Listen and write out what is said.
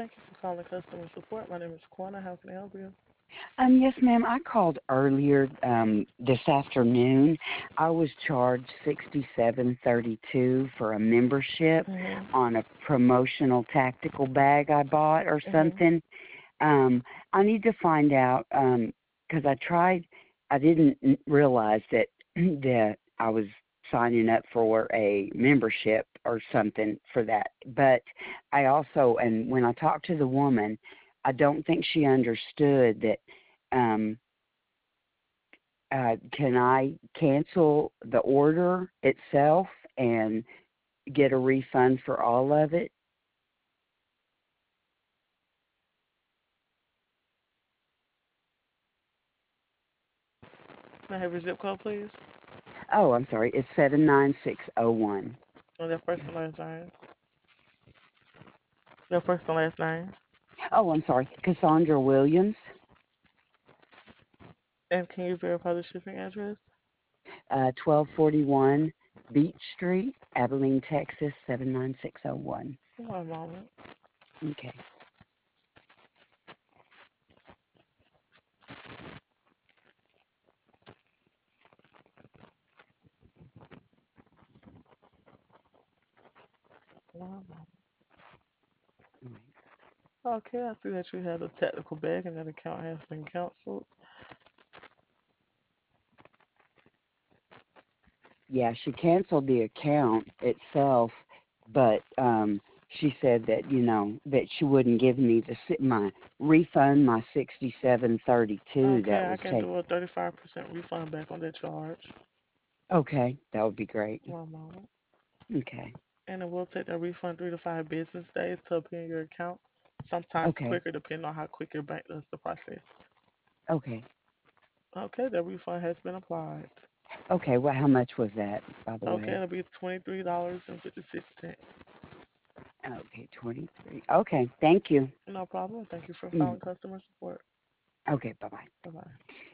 Thank you for calling customer support. My name is Quana. How can I help you? Yes, ma'am. I called earlier this afternoon. I was charged $67.32 for a membership Mhm. on a promotional tactical bag I bought or Mhm. something. I need to find out because I tried. I didn't realize that that I was signing up for a membership or something for that. But I also, and when I talked to the woman, I don't think she understood that. Um, can I cancel the order itself and get a refund for all of it? Can I have your zip code, please? Oh, I'm sorry. It's 79601. And your first and last name. Your first and last name. Oh, I'm sorry. Cassandra Williams, And can you verify the shipping address? 1241 Beach Street, Abilene, Texas, 79601. One moment. Okay. One moment. All right. Okay, I see that you had a technical bag and that account has been canceled. Yeah, she canceled the account itself, but she said that that she wouldn't give me my refund, my 67.32 Okay, that I was can taken. do a 35% refund back on that charge. Okay, that would be great. One moment. Okay, And it will take that refund 3 to 5 business days to appear in your account. Sometimes okay, quicker, depending on how quick your bank does the process. okay, Okay, the refund has been applied. okay. Well, how much was that, by the Okay, way? it'll be $23.56. Okay, 23. Okay, thank you. No problem. Thank you for Mm, calling customer support. okay, bye bye. Bye bye.